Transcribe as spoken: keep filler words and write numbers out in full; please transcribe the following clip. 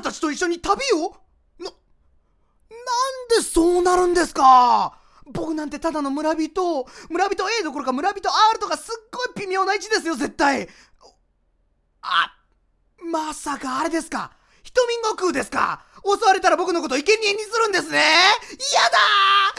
たたちと一緒に旅をな、なんでそうなるんですか。僕なんてただの村人、村人 A どころか村人 R とかすっごい微妙な位置ですよ、絶対。あ、まさかあれですか。ヒトミン悟空ですか。襲われたら僕のこと生贄にするんですね。嫌だー。